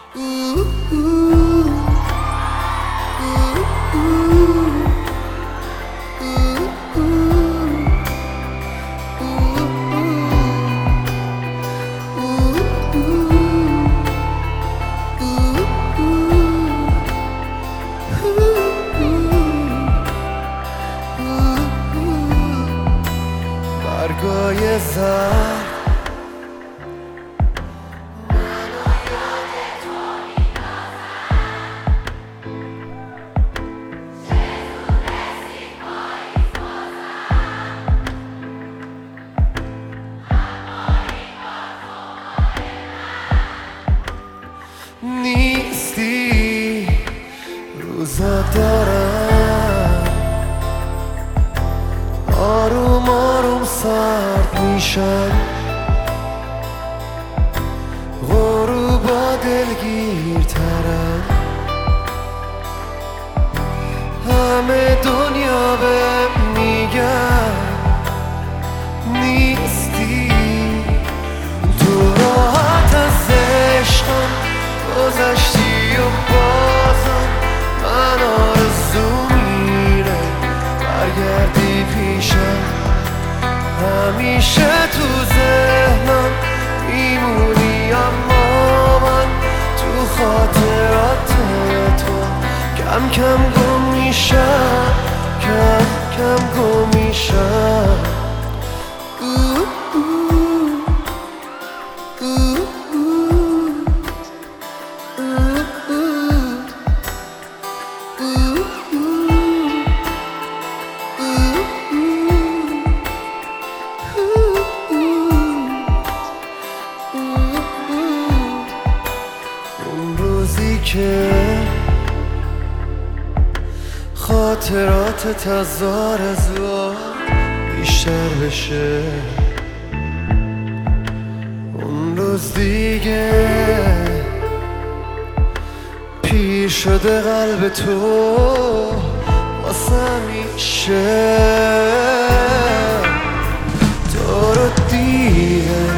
برگای زرد نیستی، روزا دارم آروم آروم سرد میشن، غروبا دلگیرترن، همه دنیا به میگن نیستی، تو راحت از عشقم گذشتی و بازم من آرزو میره برگردی پیشم، همیشه تو ذهنم میمونی اما من تو خاطرات تو کم کم گم میشم، کم کم گم میشم. اون روزی که خاطرات هزار بیشتر بشه، اون روز دیگه پیر شده قلب تو واسه همیشه، تو رو دیگه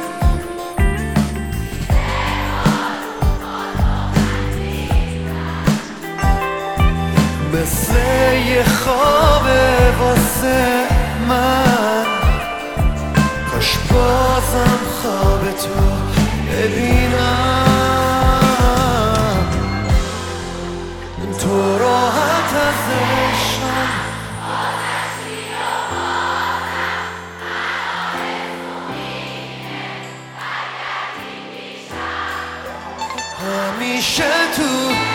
مثل یه خوابه واسه من، کاش بازم خواب تو ببینم، تو راحت از عشقم همیشه تو